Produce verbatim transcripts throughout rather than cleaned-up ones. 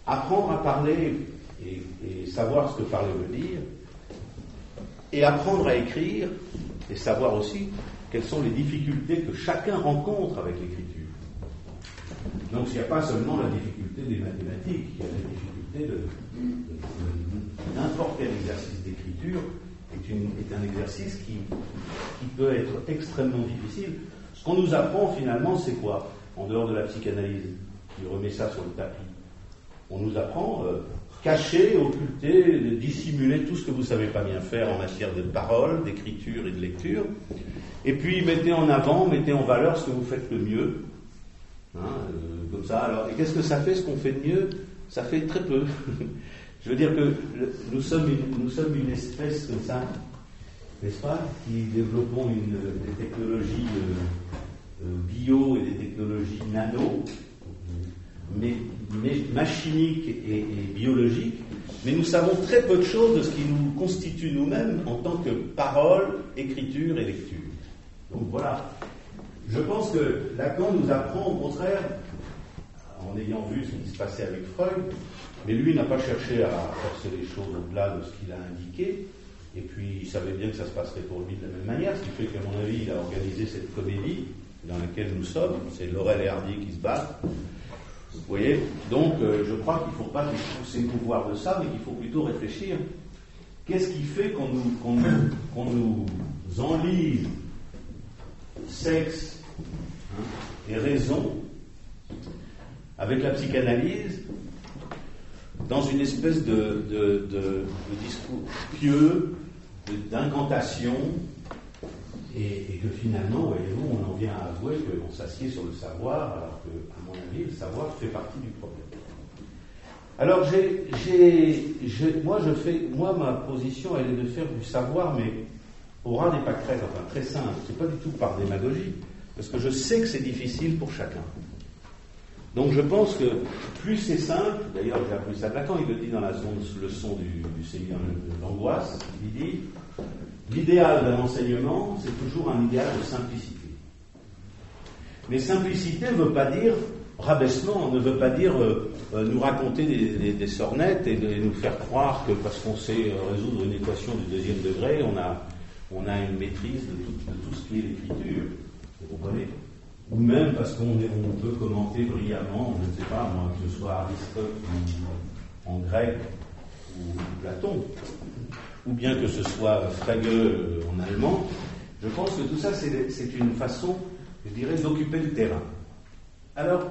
apprendre à parler et, et savoir ce que parler veut dire, et apprendre à écrire et savoir aussi quelles sont les difficultés que chacun rencontre avec l'écriture. Donc il n'y a pas seulement la difficulté des mathématiques, il y a la difficulté de, de, de n'importe quel exercice d'écriture est, une, est un exercice qui, qui peut être extrêmement difficile. Ce qu'on nous apprend finalement, c'est quoi? En dehors de la psychanalyse, qui remet ça sur le tapis, on nous apprend euh, cacher, occulter, dissimuler tout ce que vous ne savez pas bien faire en matière de parole, d'écriture et de lecture, et puis mettez en avant, mettez en valeur ce que vous faites le mieux. Hein, euh, comme ça, alors, et qu'est-ce que ça fait, ce qu'on fait de mieux? Ça fait très peu. Je veux dire que le, nous, sommes une, nous sommes une espèce comme ça, n'est-ce pas, qui développons une, des technologies euh, euh, bio et des technologies nano, mais, mais machiniques et, et biologiques, mais nous savons très peu de choses de ce qui nous constitue nous-mêmes en tant que parole, écriture et lecture. Donc voilà. Je pense que Lacan nous apprend au contraire, en ayant vu ce qui se passait avec Freud, mais lui n'a pas cherché à forcer les choses au-delà de ce qu'il a indiqué, et puis il savait bien que ça se passerait pour lui de la même manière, ce qui fait qu'à mon avis, il a organisé cette comédie dans laquelle nous sommes, c'est Laurel et Hardy qui se battent. Vous voyez, donc euh, je crois qu'il ne faut pas s'émouvoir de ça, mais qu'il faut plutôt réfléchir. Qu'est-ce qui fait qu'on nous, qu'on nous, qu'on nous enlise sexe hein, et raison avec la psychanalyse dans une espèce de, de, de, de discours pieux, de, d'incantation, et, et que finalement, voyez-vous, on en vient à avouer qu'on s'assied sur le savoir, alors que, à mon avis, le savoir fait partie du problème. Alors, j'ai, j'ai, j'ai, moi, je fais, moi, ma position, elle est de faire du savoir, mais au ras des pâquerettes, enfin, très simple. C'est pas du tout par démagogie, parce que je sais que c'est difficile pour chacun. Donc, je pense que plus c'est simple, d'ailleurs, j'ai appris ça de Lacan, il le dit dans la leçon du, du Seigneur de l'angoisse, il dit l'idéal d'un enseignement, c'est toujours un idéal de simplicité. Mais simplicité ne veut pas dire rabaissement, ne veut pas dire euh, euh, nous raconter des, des, des sornettes et, de, et nous faire croire que parce qu'on sait euh, résoudre une équation du deuxième degré, on a, on a une maîtrise de tout, de tout ce qui est l'écriture. Vous comprenez? Ou même parce qu'on est, on peut commenter brillamment, je ne sais pas moi, que ce soit Aristote ou en grec ou Platon, ou bien que ce soit Frege en allemand. Je pense que tout ça, c'est, c'est une façon, je dirais, d'occuper le terrain. Alors,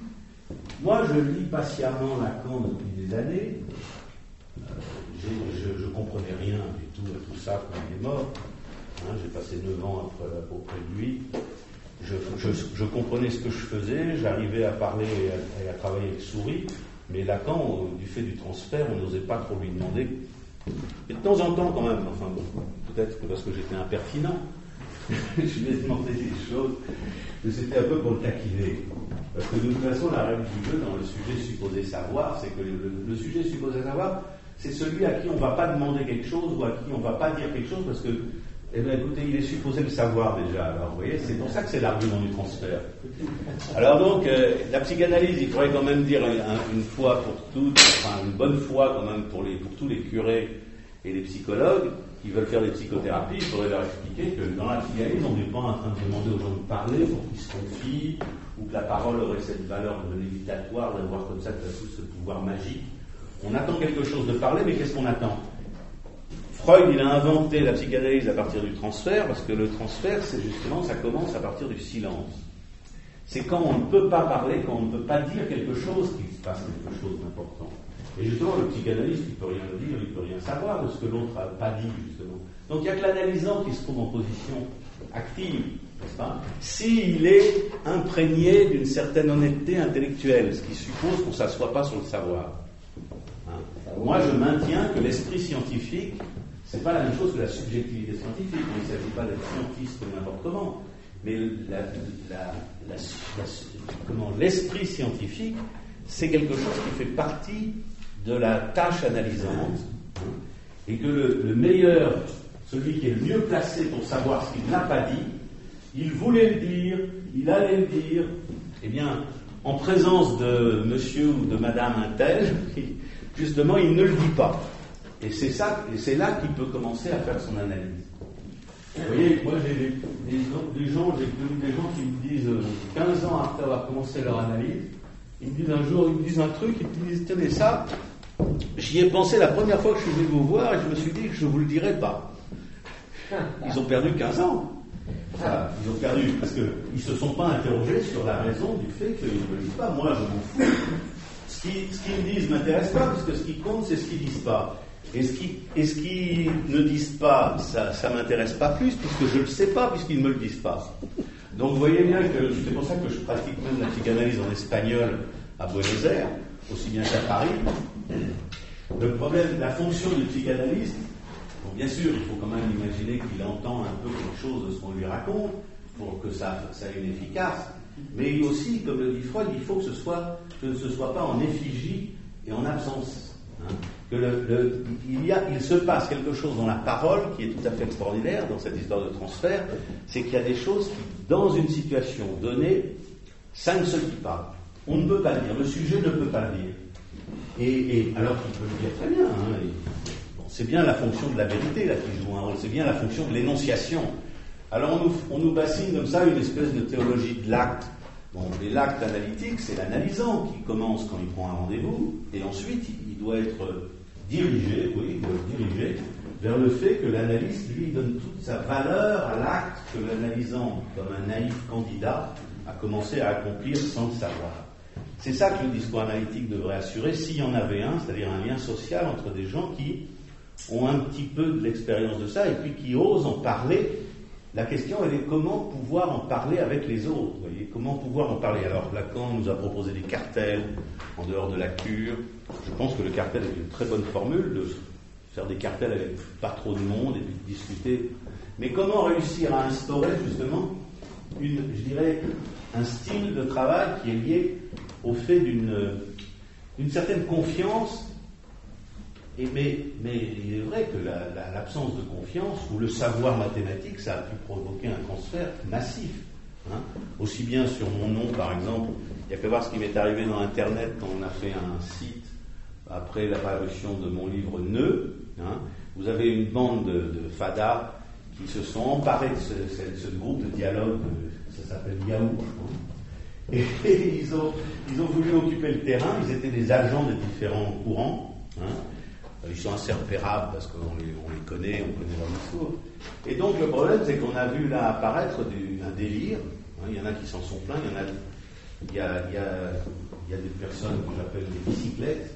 moi, je lis patiemment Lacan depuis des années. Euh, j'ai, je ne comprenais rien du tout à tout ça quand il est mort. Hein, j'ai passé neuf ans après, auprès de lui. Je, je, je comprenais ce que je faisais, j'arrivais à parler et à, et à travailler avec souris, mais Lacan, du fait du transfert, on n'osait pas trop lui demander. Et de temps en temps, quand même, enfin bon, peut-être que parce que j'étais impertinent, je lui ai demandé des choses, mais c'était un peu pour le taquiner. Parce que de toute façon, la règle du jeu dans le sujet supposé savoir, c'est que le, le sujet supposé savoir, c'est celui à qui on ne va pas demander quelque chose ou à qui on ne va pas dire quelque chose, parce que eh bien, écoutez, il est supposé le savoir déjà. Alors, vous voyez, c'est pour ça que c'est l'argument du transfert. Alors donc, euh, la psychanalyse, il faudrait quand même dire un, une fois pour toutes, enfin une bonne fois quand même pour, les, pour tous les curés et les psychologues qui veulent faire des psychothérapies, il faudrait leur expliquer que dans la psychanalyse, on n'est pas en train de demander aux gens de parler pour qu'ils se confient, ou que la parole aurait cette valeur de lévitatoire, d'avoir comme ça tout ce pouvoir magique. On attend quelque chose de parler, mais qu'est-ce qu'on attend? Freud, il a inventé la psychanalyse à partir du transfert, parce que le transfert, c'est justement, ça commence à partir du silence. C'est quand on ne peut pas parler, quand on ne peut pas dire quelque chose, qu'il se passe quelque chose d'important. Et justement, le psychanalyste, il ne peut rien dire, il ne peut rien savoir de ce que l'autre n'a pas dit, justement. Donc il n'y a que l'analysant qui se trouve en position active, n'est-ce pas, s'il est imprégné d'une certaine honnêteté intellectuelle, ce qui suppose qu'on ne s'assoit pas sur le savoir. Hein. Moi, je maintiens que l'esprit scientifique, c'est pas la même chose que la subjectivité scientifique. Il ne s'agit pas d'être scientiste comme n'importe comment, mais la, la, la, la, comment, l'esprit scientifique, c'est quelque chose qui fait partie de la tâche analysante, hein, et que le, le meilleur, celui qui est le mieux placé pour savoir ce qu'il n'a pas dit, il voulait le dire, il allait le dire, eh bien, en présence de monsieur ou de madame un tel, justement, il ne le dit pas. Et c'est ça, et c'est là qu'il peut commencer à faire son analyse. Vous voyez, moi j'ai des, des, des gens, j'ai connu des gens qui me disent, euh, quinze ans après avoir commencé leur analyse, ils me disent un jour, ils me disent un truc, et puis ils me disent, tenez ça, j'y ai pensé la première fois que je suis venu vous voir, et je me suis dit que je ne vous le dirai pas. Ils ont perdu quinze ans. Enfin, ils ont perdu, parce qu'ils ne se sont pas interrogés sur la raison du fait qu'ils ne le disent pas. Moi, je m'en fous. Ce qu'ils ce qu'ils me disent ne m'intéresse pas, parce que ce qui compte, c'est ce qu'ils ne disent pas. Et ce qu'ils et ce qu'ils ne disent pas, ça ne m'intéresse pas plus, puisque je ne le sais pas, puisqu'ils ne me le disent pas. Donc vous voyez bien que c'est pour ça que je pratique même la psychanalyse en espagnol à Buenos Aires, aussi bien qu'à Paris. Le problème, la fonction du psychanalyste, bon, bien sûr, il faut quand même imaginer qu'il entend un peu quelque chose de ce qu'on lui raconte pour que ça, ça ait une efficace. Mais aussi, comme le dit Freud, il faut que ce soit, que ce soit pas en effigie et en absence. Hein. Que le, le, il, y a, il se passe quelque chose dans la parole qui est tout à fait extraordinaire dans cette histoire de transfert, c'est qu'il y a des choses qui, dans une situation donnée, ça ne se dit pas. On ne peut pas le dire, le sujet ne peut pas le dire. Et, et alors qu'il peut le dire très bien. Hein, et, bon, c'est bien la fonction de la vérité là qui joue un rôle, c'est bien la fonction de l'énonciation. Alors on nous, on nous bassine comme ça une espèce de théologie de l'acte. Bon, et l'acte analytique, c'est l'analysant qui commence quand il prend un rendez-vous, et ensuite il doit être dirigé, oui, il doit être dirigé vers le fait que l'analyste, lui, donne toute sa valeur à l'acte que l'analysant, comme un naïf candidat, a commencé à accomplir sans le savoir. C'est ça que le discours analytique devrait assurer, s'il y en avait un, c'est-à-dire un lien social entre des gens qui ont un petit peu de l'expérience de ça et puis qui osent en parler. La question, elle est comment pouvoir en parler avec les autres, vous voyez, comment pouvoir en parler. Alors Lacan nous a proposé des cartels en dehors de la cure. Je pense que le cartel est une très bonne formule, de faire des cartels avec pas trop de monde et puis de discuter. Mais comment réussir à instaurer justement une, je dirais, un style de travail qui est lié au fait d'une, d'une certaine confiance. Et mais, mais il est vrai que la, la, l'absence de confiance ou le savoir mathématique, ça a pu provoquer un transfert massif. Hein. Aussi bien sur mon nom, par exemple, il n'y a qu'à voir ce qui m'est arrivé dans Internet quand on a fait un site après la parution de mon livre Nœud. Hein. Vous avez une bande de, de fadas qui se sont emparés de ce, ce, ce groupe de dialogue, ça s'appelle Yahoo, je crois. Et, et ils, ont, ils ont voulu occuper le terrain, ils étaient des agents de différents courants. Hein. Ils sont assez repérables parce qu'on les, on les connaît, on connaît leur discours. Et donc le problème, c'est qu'on a vu là apparaître du, un délire. Hein, il y en a qui s'en sont plaints, il y en a, il y a, il y a, il y a des personnes que j'appelle des bicyclettes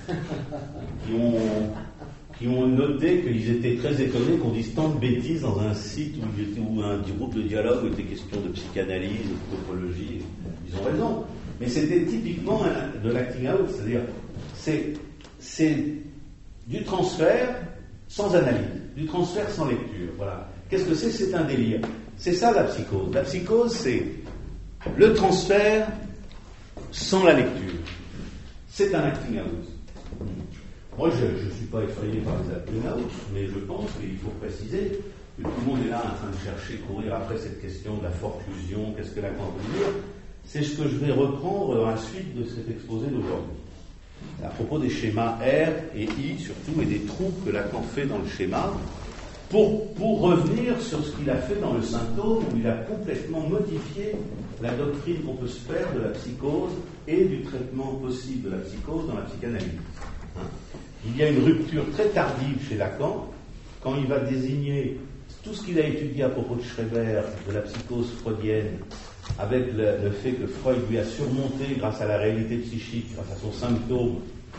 qui ont, qui ont noté qu'ils étaient très étonnés qu'on dise tant de bêtises dans un site où, il était, où un groupe de dialogue où il était question de psychanalyse, de topologie. Ils ont raison. Mais c'était typiquement de l'acting out, c'est-à-dire c'est, c'est du transfert sans analyse, du transfert sans lecture. Voilà. Qu'est-ce que c'est? C'est un délire. C'est ça la psychose. La psychose, c'est le transfert sans la lecture. C'est un acting out. Moi, je ne suis pas effrayé par les acting out, mais je pense qu'il faut préciser que tout le monde est là en train de chercher, courir après cette question de la forclusion, qu'est-ce que Lacan veut dire. C'est ce que je vais reprendre à la suite de cet exposé d'aujourd'hui. À propos des schémas R et I surtout, et des trous que Lacan fait dans le schéma, pour, pour revenir sur ce qu'il a fait dans le symptôme, où il a complètement modifié la doctrine qu'on peut se faire de la psychose et du traitement possible de la psychose dans la psychanalyse. Hein. Il y a une rupture très tardive chez Lacan, quand il va désigner tout ce qu'il a étudié à propos de Schreber, de la psychose freudienne, avec le, le fait que Freud lui a surmonté, grâce à la réalité psychique, grâce à son symptôme,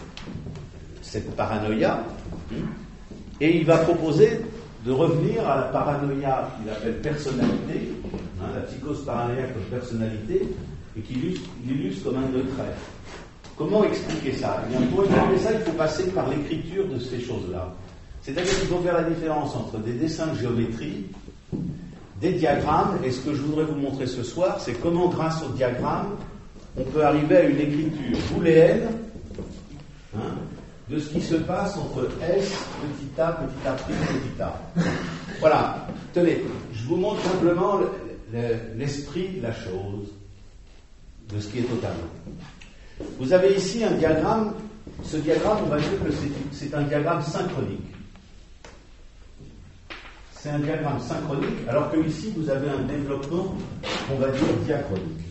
cette paranoïa, et il va proposer de revenir à la paranoïa qu'il appelle personnalité, hein, la psychose paranoïaque comme personnalité, et qu'il illustre, illustre comme un deux traits. Comment expliquer ça? Eh bien, pour expliquer ça, il faut passer par l'écriture de ces choses-là. C'est-à-dire qu'il faut faire la différence entre des dessins de géométrie, des diagrammes, et ce que je voudrais vous montrer ce soir, c'est comment, grâce aux diagrammes, on peut arriver à une écriture booléenne, hein, de ce qui se passe entre S, petit a, petit a', petit a. Voilà. Tenez, je vous montre simplement le, le, l'esprit de la chose. de ce qui est au tableau. Vous avez ici un diagramme. Ce diagramme, on va dire que c'est, c'est un diagramme synchronique. C'est un diagramme synchronique, alors que ici, vous avez un développement, on va dire, diachronique.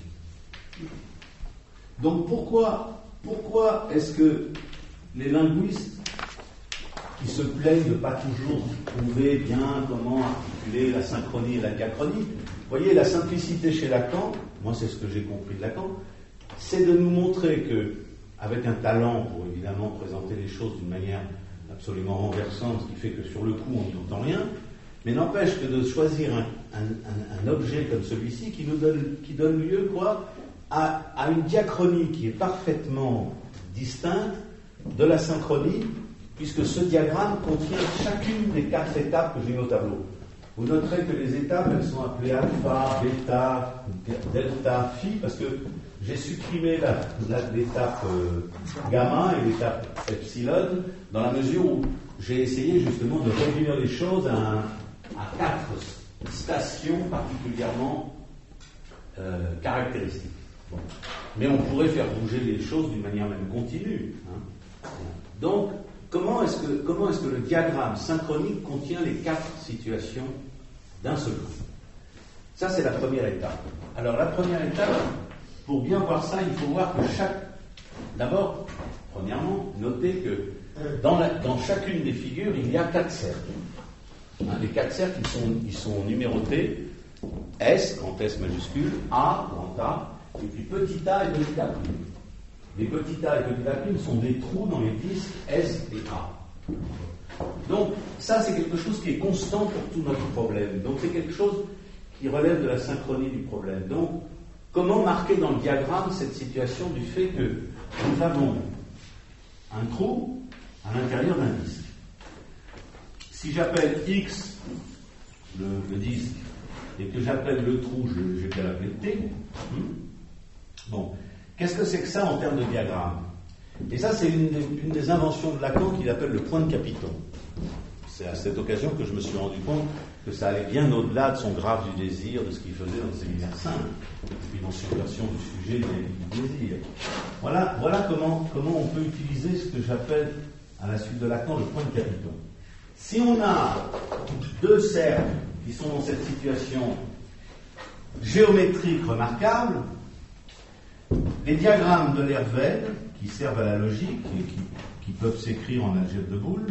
Donc pourquoi, pourquoi est-ce que les linguistes qui se plaignent de ne pas toujours trouver bien comment articuler la synchronie et la diachronie, vous voyez, la simplicité chez Lacan, moi c'est ce que j'ai compris de Lacan, c'est de nous montrer que, avec un talent pour évidemment présenter les choses d'une manière absolument renversante, ce qui fait que sur le coup on n'y entend rien, mais n'empêche que de choisir un, un, un, un objet comme celui-ci qui nous donne, qui donne lieu quoi, à, à une diachronie qui est parfaitement distincte de la synchronie, puisque ce diagramme contient chacune des quatre étapes que j'ai mis au tableau. Vous noterez que les étapes, elles sont appelées alpha, bêta, delta, phi, parce que j'ai supprimé la, la, l'étape euh, gamma et l'étape epsilon, dans la mesure où j'ai essayé justement de réduire les choses à, un, à quatre stations particulièrement euh, caractéristiques. Bon. Mais on pourrait faire bouger les choses d'une manière même continue. Hein. Donc, comment est-ce que, comment est-ce que le diagramme synchronique contient les quatre situations d'un seul coup? Ça, c'est la première étape. Alors, la première étape, pour bien voir ça, il faut voir que chaque... D'abord, premièrement, notez que dans, la, dans chacune des figures, il y a quatre cercles. Hein, les quatre cercles, ils sont, ils sont numérotés S, grand S majuscule, A, grand A, et puis petit a et petit a'. Les petits a et petit a' sont des trous dans les disques S et A. Donc, ça, c'est quelque chose qui est constant pour tout notre problème. Donc, c'est quelque chose qui relève de la synchronie du problème. Donc, comment marquer dans le diagramme cette situation du fait que nous avons un trou à l'intérieur d'un disque? Si j'appelle X le, le disque et que j'appelle le trou, je, je vais l'appeler T. Bon, qu'est-ce que c'est que ça en termes de diagramme? Et ça, c'est une des, une des inventions de Lacan qu'il appelle le point de Capiton. C'est à cette occasion que je me suis rendu compte que ça allait bien au-delà de son graphe du désir, de ce qu'il faisait dans le séminaire simple, et puis dans subversion du sujet du désir. Voilà, voilà comment, comment on peut utiliser ce que j'appelle, à la suite de Lacan, le point de Capiton. Si on a deux cercles qui sont dans cette situation géométrique remarquable, les diagrammes de Lervel, qui servent à la logique et qui, qui peuvent s'écrire en algèbre de Boole,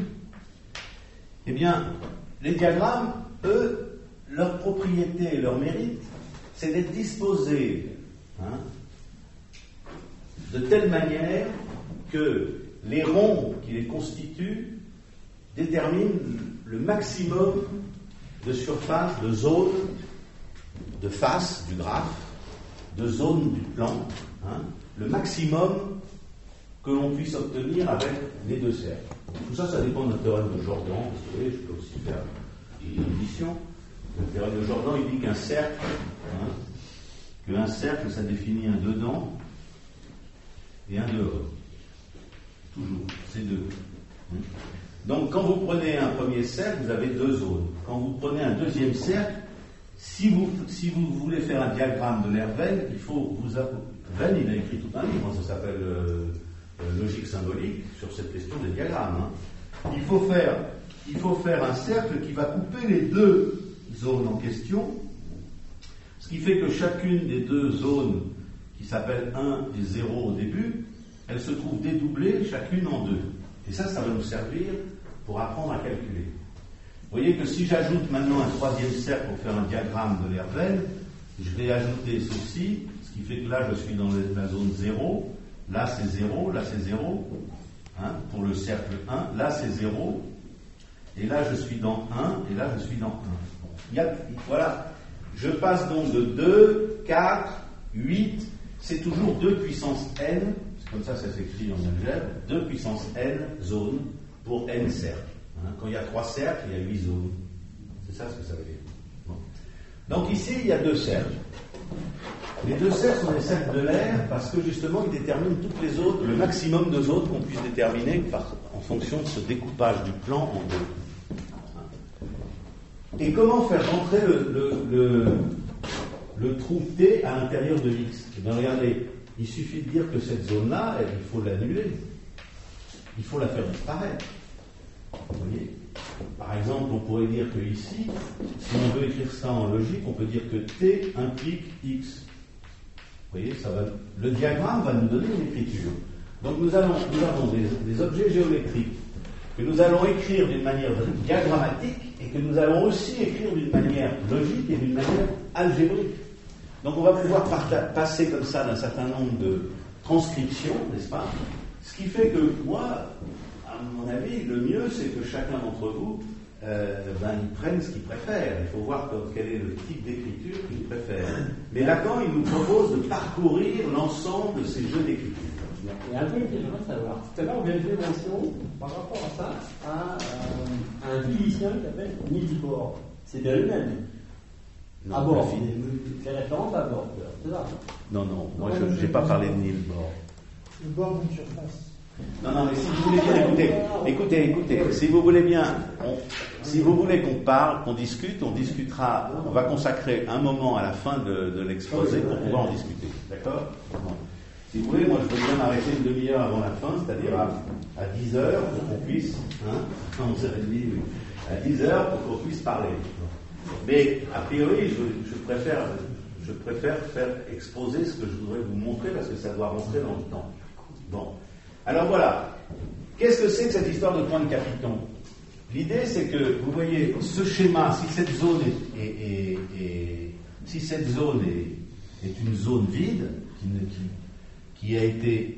eh bien, les diagrammes, eux, leur propriété et leur mérite, c'est d'être disposés hein, de telle manière que les ronds qui les constituent déterminent le maximum de surface, de zone, de face du graphe, de zone du plan, hein, le maximum que l'on puisse obtenir avec les deux cercles. Tout ça, ça dépend d'un théorème de Jordan. Vous savez, je peux aussi faire une édition. Le théorème de Jordan, il dit qu'un cercle, hein, qu'un cercle, ça définit un dedans et un dehors. Toujours, c'est deux. Hein. Donc, quand vous prenez un premier cercle, vous avez deux zones. Quand vous prenez un deuxième cercle, si vous, si vous voulez faire un diagramme de Lervel, il faut vous... Venn, il a écrit tout un livre, ça s'appelle euh, euh, Logique symbolique, sur cette question des diagrammes. Hein. Il faut faire, il faut faire un cercle qui va couper les deux zones en question, ce qui fait que chacune des deux zones, qui s'appellent un et zéro au début, elles se trouvent dédoublées chacune en deux. Et ça, ça va nous servir pour apprendre à calculer. Vous voyez que si j'ajoute maintenant un troisième cercle pour faire un diagramme de Lervel, je vais ajouter ceci, ce qui fait que là je suis dans la zone zéro, là c'est zéro, là c'est zéro, hein, pour le cercle un, là c'est zéro, et là je suis dans un, et là je suis dans un. Bon, il y a, voilà, je passe donc de deux, quatre, huit, c'est toujours deux puissance n, c'est comme ça ça s'écrit en algèbre, deux puissance n zones pour n cercles. Hein, quand il y a trois cercles, il y a huit zones. C'est ça ce que ça veut dire. Bon. Donc ici, il y a deux cercles. Les deux cercles sont des cercles de l'air parce que justement, ils déterminent toutes les autres, le maximum de zones qu'on puisse déterminer par, en fonction de ce découpage du plan en deux. Et comment faire rentrer le, le, le, le trou T à l'intérieur de X? Eh bien, regardez, il suffit de dire que cette zone-là, il faut l'annuler. Il faut la faire disparaître. Vous voyez ? Par exemple, on pourrait dire que ici, si on veut écrire ça en logique, on peut dire que T implique X. Vous voyez, ça va, le diagramme va nous donner une écriture. Donc nous, allons, nous avons des, des objets géométriques que nous allons écrire d'une manière diagrammatique et que nous allons aussi écrire d'une manière logique et d'une manière algébrique. Donc on va pouvoir parta- passer comme ça d'un certain nombre de transcriptions, n'est-ce pas ? Ce qui fait que moi, à mon avis, le mieux, c'est que chacun d'entre vous euh, ben, il prenne ce qu'il préfère. Il faut voir quel est le type d'écriture qu'il préfère. Mais Lacan, il nous propose de parcourir l'ensemble de ces jeux d'écriture. Il y a un truc que j'aimerais savoir. Tout à l'heure, on avait fait mention, par rapport à ça, à, euh, un physicien qui s'appelle Niels Bohr. C'est bien lui-même. Non, à Bohr. fini. C'est référence à Bohr. C'est ça. Non, non, moi je n'ai pas parlé de Niels Bohr. Le bord d'une surface. Non, non, mais si vous voulez bien, écoutez, écoutez, écoutez, si vous voulez bien, on, si vous voulez qu'on parle, qu'on discute, on discutera, on va consacrer un moment à la fin de, de l'exposé pour pouvoir en discuter, d'accord ? Bon. Si vous voulez, moi je veux bien m'arrêter une demi-heure avant la fin, c'est-à-dire à, à dix heures pour qu'on puisse, hein, à onze heures trente, oui, à dix heures pour qu'on puisse parler. Mais a priori, je, je préfère, je préfère faire exposer ce que je voudrais vous montrer parce que ça doit rentrer dans le temps. Bon. Alors voilà, qu'est-ce que c'est que cette histoire de point de Capiton ? L'idée, c'est que, vous voyez, ce schéma, si cette zone est, est, est, est si cette zone est, est une zone vide, qui, qui, qui a été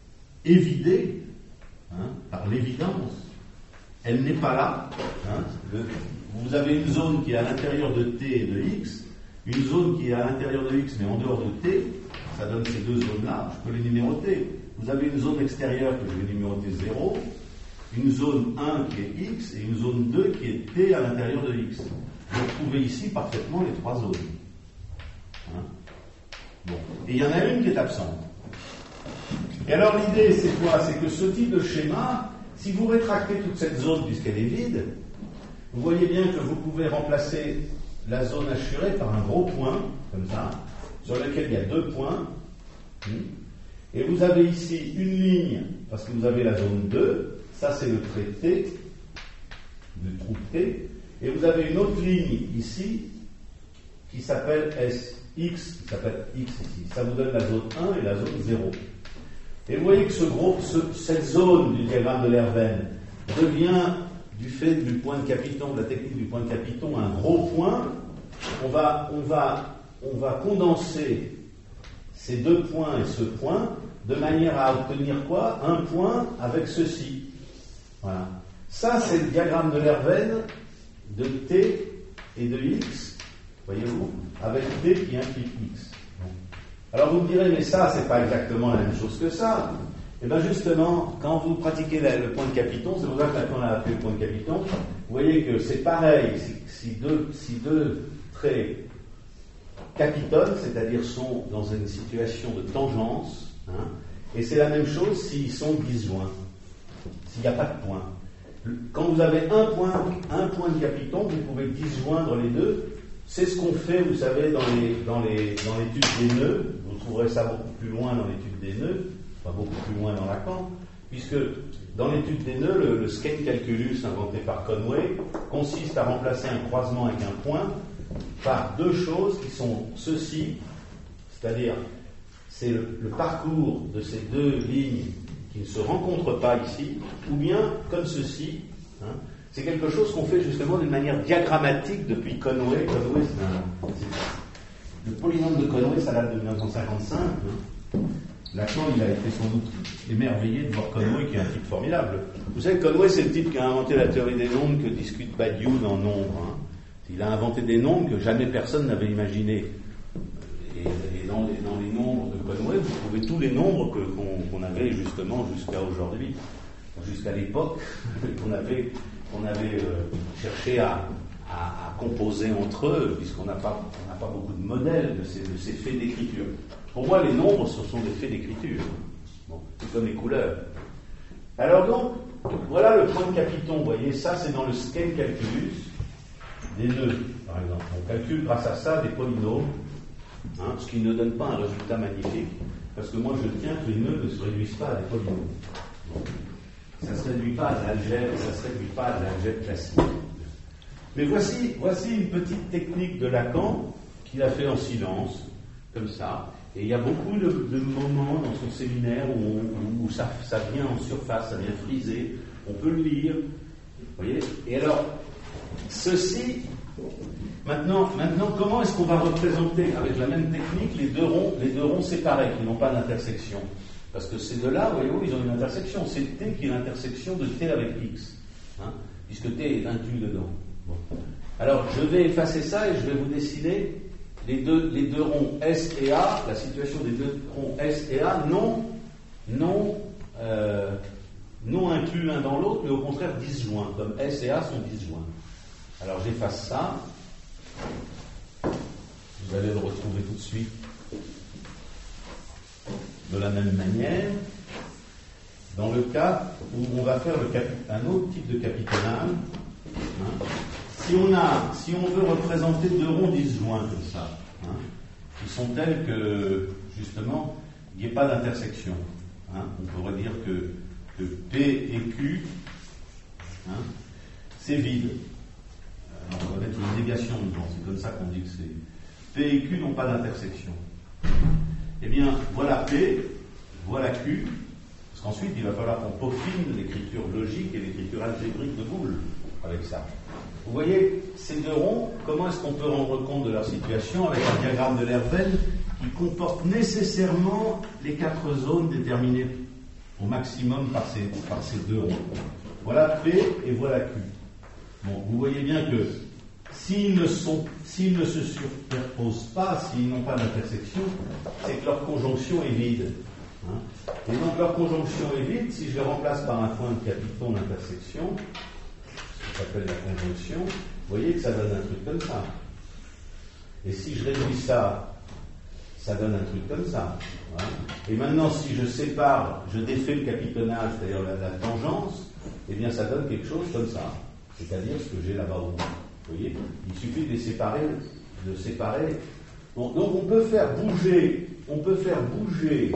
évidée hein, par l'évidence, elle n'est pas là. Hein, le, vous avez une zone qui est à l'intérieur de T et de X, une zone qui est à l'intérieur de X mais en dehors de T, ça donne ces deux zones-là, je peux les numéroter. Vous avez une zone extérieure que je vais numéroter zéro, une zone un qui est X et une zone deux qui est T à l'intérieur de X. Vous retrouvez ici parfaitement les trois zones. Hein bon. Et il y en a une qui est absente. Et alors l'idée c'est quoi ? C'est que ce type de schéma, si vous rétractez toute cette zone puisqu'elle est vide, vous voyez bien que vous pouvez remplacer la zone assurée par un gros point, comme ça, sur lequel il y a deux points. Et vous avez ici une ligne, parce que vous avez la zone deux, ça c'est le trait T, le trou T, et vous avez une autre ligne ici, qui s'appelle S X, qui s'appelle X ici. Ça vous donne la zone un et la zone zéro. Et vous voyez que ce gros, ce, cette zone du diagramme de Lerven devient, du fait du point de Capiton, de la technique du point de Capiton, un gros point. On va, on va, on va condenser ces deux points et ce point, de manière à obtenir quoi ? Un point avec ceci. Voilà. Ça, c'est le diagramme de Lerven de T et de X, voyez-vous, avec T qui implique X. Bon. Alors vous me direz, mais ça, c'est pas exactement la même chose que ça. Et bien justement, quand vous pratiquez la, le point de Capiton, c'est pour ça que maintenant on a appelé le point de Capiton, vous voyez que c'est pareil, si, si, deux, si deux traits capitonnent, c'est-à-dire sont dans une situation de tangence, hein, et c'est la même chose s'ils sont disjoints, s'il n'y a pas de point. Quand vous avez un point, un point de Capiton, vous pouvez disjoindre les deux. C'est ce qu'on fait, vous savez, dans, les, dans, les, dans l'étude des nœuds. Vous trouverez ça beaucoup plus loin dans l'étude des nœuds, enfin beaucoup plus loin dans Lacan, puisque dans l'étude des nœuds, le, le skein calculus inventé par Conway consiste à remplacer un croisement avec un point par deux choses qui sont ceci, c'est-à-dire c'est le, le parcours de ces deux lignes qui ne se rencontrent pas ici, ou bien comme ceci. Hein, c'est quelque chose qu'on fait justement d'une manière diagrammatique depuis Conway. Conway c'est un, c'est, le polynôme de Conway, ça date de dix-neuf cent cinquante-cinq. Hein. Lacan, il a été sans doute émerveillé de voir Conway, qui est un type formidable. Vous savez, Conway, c'est le type qui a inventé la théorie des nombres que discute Badiou dans Nombre. Hein. Il a inventé des nombres que jamais personne n'avait imaginés. Et, et dans, les, dans les nombres de Conway, vous trouvez tous les nombres que, qu'on, qu'on avait justement jusqu'à aujourd'hui, jusqu'à l'époque qu'on avait, qu'on avait euh, cherché à, à, à composer entre eux, puisqu'on n'a pas, on n'a pas beaucoup de modèles de ces, de ces faits d'écriture. Pour moi, les nombres, ce sont des faits d'écriture. Bon, c'est comme les couleurs. Alors donc, voilà le point de Capiton. Vous voyez, ça, c'est dans le skein calculus des nœuds, par exemple. On calcule grâce à ça des polynômes, hein, ce qui ne donne pas un résultat magnifique. parce que moi je tiens que les nœuds ne se réduisent pas à des polynômes. Bon. Ça ne se réduit pas à l'algèbre, ça ne se réduit pas à l'algèbre classique. Mais voici, voici une petite technique de Lacan qu'il a fait en silence, comme ça. Et il y a beaucoup de, de moments dans son séminaire où, on, où ça, ça vient en surface, ça vient friser, on peut le lire. Vous voyez ? Et alors, ceci, maintenant, maintenant comment est-ce qu'on va représenter avec la même technique les deux ronds, les deux ronds séparés qui n'ont pas d'intersection ? Parce que ces deux-là, voyez-vous, ils ont une intersection. C'est T qui est l'intersection de T avec X, hein, puisque T est inclus dedans. Bon. Alors, je vais effacer ça et je vais vous dessiner les deux, les deux ronds S et A, la situation des deux ronds S et A, non, non, euh, non inclus l'un dans l'autre, mais au contraire disjoints, comme S et A sont disjoints. Alors, j'efface ça. Vous allez le retrouver tout de suite de la même manière. Dans le cas où on va faire le capi- un autre type de capitonnage, hein, si on a, si on veut représenter deux ronds disjoints comme ça, hein, qui sont tels que justement il n'y ait pas d'intersection, hein, on pourrait dire que, que P et Q, hein, c'est vide. Alors on va mettre une négation dedans, c'est comme ça qu'on dit que c'est. P et Q n'ont pas d'intersection. Eh bien, voilà P, voilà Q, parce qu'ensuite il va falloir qu'on peaufine l'écriture logique et l'écriture algébrique de Boole avec ça. Vous voyez, ces deux ronds, comment est-ce qu'on peut rendre compte de leur situation avec un diagramme de Lervel qui comporte nécessairement les quatre zones déterminées au maximum par ces, par ces deux ronds. Voilà P et voilà Q. Bon, vous voyez bien que s'ils ne, sont, s'ils ne se superposent pas, s'ils n'ont pas d'intersection, c'est que leur conjonction est vide. Hein. Et donc leur conjonction est vide, si je les remplace par un point de capiton d'intersection, ça s'appelle la conjonction, vous voyez que ça donne un truc comme ça. Et si je réduis ça, ça donne un truc comme ça. Hein. Et maintenant, si je sépare, je défais le capitonnage, c'est-à-dire la, la tangence, eh bien ça donne quelque chose comme ça. C'est-à-dire ce que j'ai là-bas au bout. Vous voyez, il suffit de les séparer, de séparer. Bon, donc on peut faire bouger, on peut faire bouger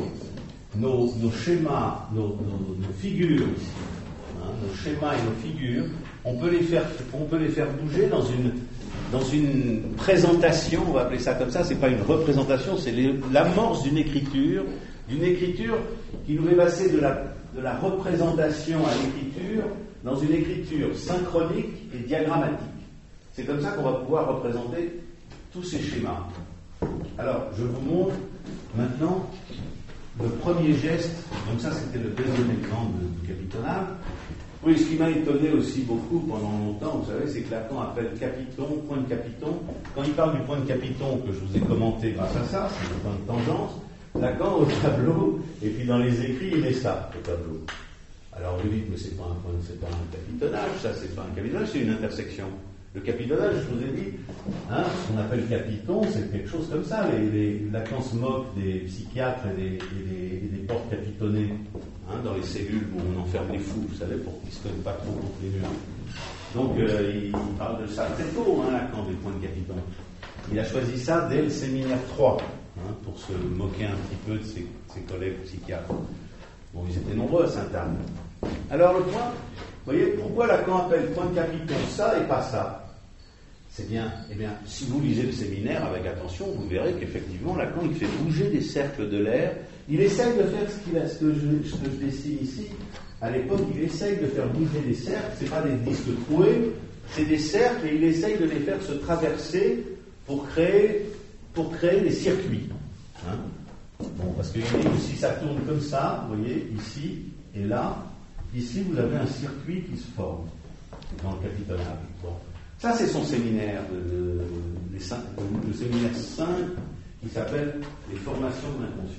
nos, nos schémas, nos, nos, nos figures ici, hein, nos schémas et nos figures. On peut les faire, on peut les faire bouger dans une, dans une présentation. On va appeler ça comme ça. C'est pas une représentation, c'est les, l'amorce d'une écriture, d'une écriture qui nous fait passer de la, de la représentation à l'écriture dans une écriture synchronique et diagrammatique. C'est comme ça qu'on va pouvoir représenter tous ces schémas. Alors, je vous montre maintenant le premier geste. Donc ça, c'était le deuxième exemple du capitonnage. Oui, ce qui m'a étonné aussi beaucoup pendant longtemps, vous savez, c'est que Lacan appelle capiton, point de capiton. Quand il parle du point de capiton que je vous ai commenté grâce à ça, c'est le point de tangence, Lacan au tableau, et puis dans les écrits, il met ça au tableau. Alors vous dites, mais c'est pas un point, c'est pas un capitonnage, ça, c'est pas un capitonnage, c'est une intersection. Le capitonnage, je vous ai dit, hein, ce qu'on appelle capiton, c'est quelque chose comme ça. Les, les, Lacan se moque des psychiatres et des, et des, et des portes capitonnées, hein, dans les cellules où on enferme les fous, vous savez, pour qu'ils ne se cognent pas trop contre les murs. Donc, euh, il parle de ça très tôt, hein, Lacan, des points de capiton. Il a choisi ça dès le séminaire trois, hein, pour se moquer un petit peu de ses, ses collègues psychiatres. Bon, ils étaient nombreux à Sainte-Anne. Alors, le point, vous voyez, pourquoi Lacan appelle point de capiton ça et pas ça ? C'est bien, eh bien, si vous lisez le séminaire avec attention, vous verrez qu'effectivement, Lacan, il fait bouger des cercles de l'air. Il essaye de faire ce, qu'il a, ce, que je, ce que je dessine ici. À l'époque, il essaye de faire bouger des cercles. Ce n'est pas des disques troués, c'est des cercles et il essaye de les faire se traverser pour créer, pour créer des circuits. Hein. Bon, parce que si ça tourne comme ça, vous voyez, ici et là, ici, vous avez un circuit qui se forme dans le capitonnage. Bon. Ça, c'est son séminaire, de, de, de, de, cinq, le séminaire cinq, qui s'appelle « Les formations de l'inconscient »,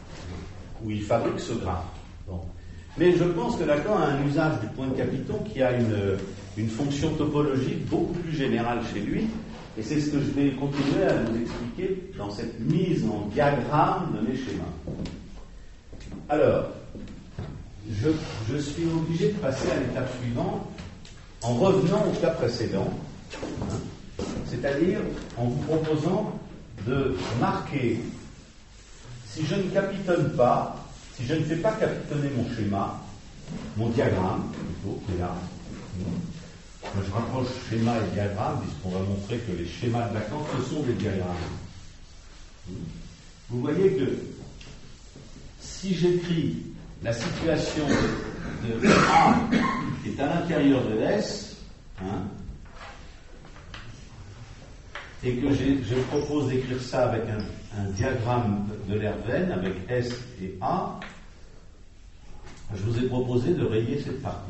où il fabrique ce graphe. Bon. Mais je pense que Lacan a un usage du point de capiton qui a une, une fonction topologique beaucoup plus générale chez lui, et c'est ce que je vais continuer à vous expliquer dans cette mise en diagramme de mes schémas. Alors, je, je suis obligé de passer à l'étape suivante, en revenant au cas précédent, hein, c'est-à-dire en vous proposant de marquer si je ne capitonne pas, si je ne fais pas capitonner mon schéma, mon diagramme, plutôt, qui est là, je rapproche schéma et diagramme, puisqu'on va montrer que les schémas de Lacan, ce sont des diagrammes. Vous voyez que si j'écris la situation de, de A qui est à l'intérieur de S, hein, et que je propose d'écrire ça avec un, un diagramme de Lerven, avec S et A, je vous ai proposé de rayer cette partie.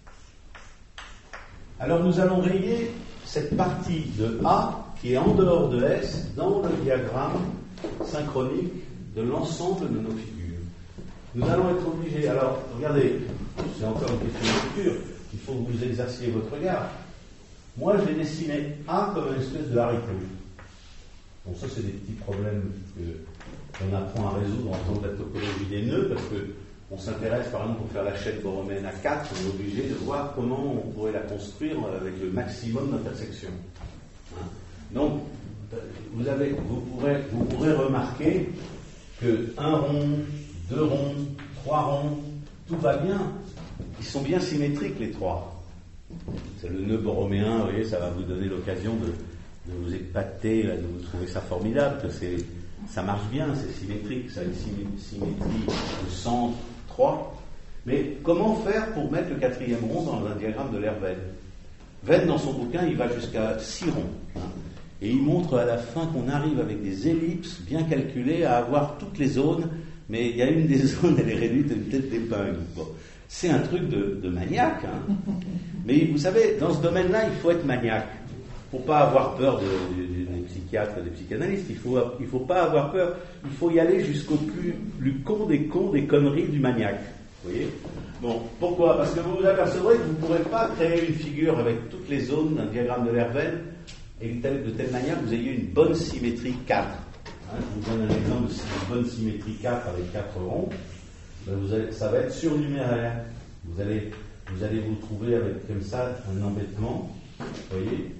Alors nous allons rayer cette partie de A qui est en dehors de S dans le diagramme synchronique de l'ensemble de nos figures. Nous allons être obligés, alors regardez, c'est encore une question de lecture, il faut que vous exerciez votre regard. Moi je vais dessiner A comme une espèce de haricot. Bon, ça c'est des petits problèmes que, qu'on apprend à résoudre en temps de la topologie des nœuds, parce que on s'intéresse, par exemple, pour faire la chaîne borroméenne à quatre, on est obligé de voir comment on pourrait la construire avec le maximum d'intersection. Hein? Donc, vous, avez, vous, pourrez, vous pourrez remarquer que un rond, deux ronds, trois ronds, tout va bien. Ils sont bien symétriques, les trois. C'est le nœud borroméen, vous voyez, ça va vous donner l'occasion de, de vous épater, de vous trouver ça formidable, que c'est, ça marche bien, c'est symétrique, ça a une symétrie de centre, trois. Mais comment faire pour mettre le quatrième rond dans un diagramme de Lerven? Venn, dans son bouquin, il va jusqu'à six ronds. Hein, et il montre à la fin qu'on arrive avec des ellipses bien calculées à avoir toutes les zones, mais il y a une des zones, elle est réduite à une tête d'épingle. Bon, c'est un truc de, de maniaque. Hein. Mais vous savez, dans ce domaine-là, il faut être maniaque. Pour pas avoir peur de, de, de, des psychiatres, des psychanalystes, il faut, il faut pas avoir peur, il faut y aller jusqu'au plus, plus con des cons, des conneries du maniaque. Vous voyez? Bon, pourquoi? Parce que vous vous apercevrez que vous ne pourrez pas créer une figure avec toutes les zones d'un diagramme de Lerven et de telle, de telle manière que vous ayez une bonne symétrie quatre. Hein, je vous donne un exemple de bonne symétrie quatre avec quatre ronds. Ben vous allez, ça va être surnuméraire. Vous allez, vous allez vous trouver avec comme ça un embêtement. Vous voyez?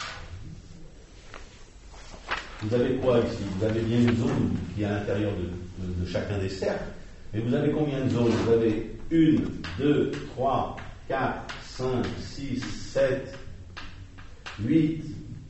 Vous avez quoi ici? Vous avez bien une zone qui est à l'intérieur de, de, de chacun des cercles, mais vous avez combien de zones? Vous avez une, deux, trois, quatre, cinq, six, sept, huit,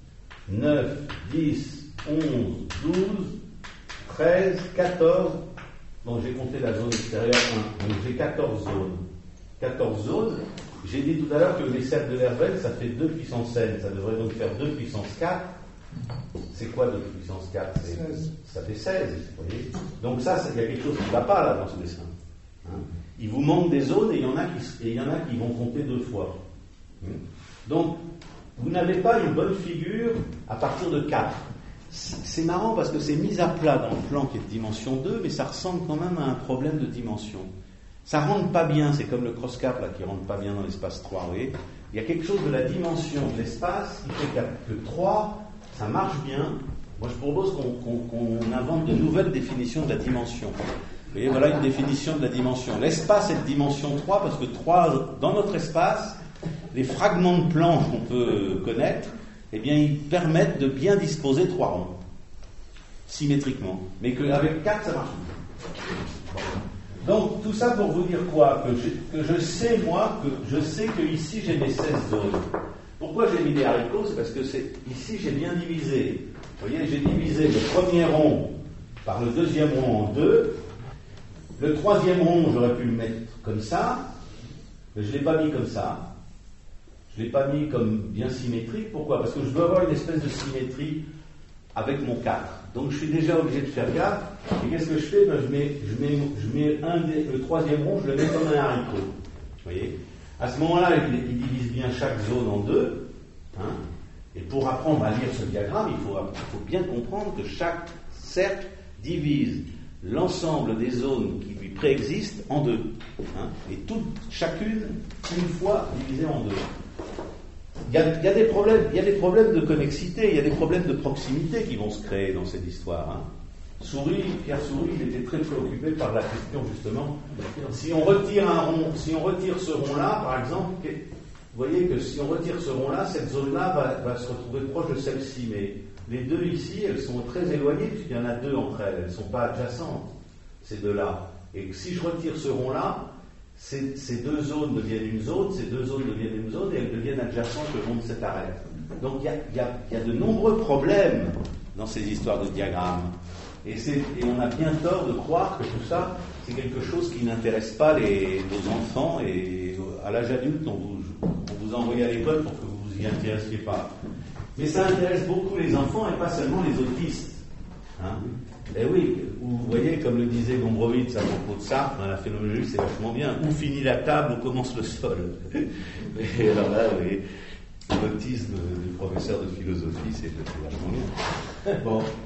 neuf, dix, onze, douze, treize, quatorze. Bon, j'ai compté la zone extérieure un, donc j'ai quatorze zones. quatorze zones. J'ai dit tout à l'heure que les cercles de Lerven, ça fait deux puissance n, ça devrait donc faire deux puissance quatre. C'est quoi deux puissance quatre? Ça fait seize, vous voyez. Donc ça, il y a quelque chose qui ne va pas là dans ce dessin. Hein, il vous manque des zones et il y en a qui, et il y en a qui vont compter deux fois. Hein, donc, vous n'avez pas une bonne figure à partir de quatre. C'est marrant parce que c'est mis à plat dans le plan qui est de dimension deux, mais ça ressemble quand même à un problème de dimension. Ça rentre pas bien, c'est comme le cross-cap là qui rentre pas bien dans l'espace trois, vous voyez. Il y a quelque chose de la dimension de l'espace qui fait que trois, ça marche bien. Moi je propose qu'on, qu'on, qu'on invente de nouvelles définitions de la dimension. Vous voyez, voilà une définition de la dimension. L'espace est de dimension trois parce que trois, dans notre espace, les fragments de plan qu'on peut connaître, eh bien, ils permettent de bien disposer trois ronds, symétriquement. Mais qu'avec quatre, ça marche pas. Donc, tout ça pour vous dire quoi? Que je, que je sais, moi, que je sais que ici, j'ai mes seize zones. Pourquoi j'ai mis des haricots? C'est parce que c'est, ici, j'ai bien divisé. Vous voyez, j'ai divisé le premier rond par le deuxième rond en deux. Le troisième rond, j'aurais pu le mettre comme ça, mais je ne l'ai pas mis comme ça. Je ne l'ai pas mis comme bien symétrique. Pourquoi? Parce que je veux avoir une espèce de symétrie avec mon quatre. Donc je suis déjà obligé de faire gaffe. Et qu'est-ce que je fais? Ben, je mets, je mets, je mets un des, le troisième rond, je le mets comme un haricot. Vous voyez? À ce moment-là, il, il divise bien chaque zone en deux. Hein, et pour apprendre à lire ce diagramme, il faut, il faut bien comprendre que chaque cercle divise l'ensemble des zones qui lui préexistent en deux. Hein, et toutes, chacune, une fois divisée en deux. Il y, a, il y a des problèmes, il y a des problèmes de connexité, il y a des problèmes de proximité qui vont se créer dans cette histoire. Hein. Souris, Pierre Souris, il était très préoccupé par la question justement. Si on retire un rond, si on retire ce rond-là, par exemple, vous voyez que si on retire ce rond-là, cette zone-là va, va se retrouver proche de celle-ci. Mais les deux ici, elles sont très éloignées puisqu'il y en a deux entre elles, elles ne sont pas adjacentes. ces deux-là. Et que si je retire ce rond-là, ces, ces deux zones deviennent une zone, ces deux zones deviennent une zone, et elles deviennent adjacentes le long de cet arrêt. Donc il y a, y, a, y a de nombreux problèmes dans ces histoires de diagrammes. Et, c'est, et on a bien tort de croire que tout ça, c'est quelque chose qui n'intéresse pas les, nos enfants, et à l'âge adulte, on vous, on vous envoie à l'école pour que vous vous y intéressiez pas. Mais ça intéresse beaucoup les enfants et pas seulement les autistes. Hein. Et oui, vous voyez, comme le disait Gombrowicz à propos de Sartre, dans la phénoménologie, c'est vachement bien. Où finit la table, où commence le sol. Et alors là, vous voyez, l'autisme du professeur de philosophie, c'est vachement bien. Bon.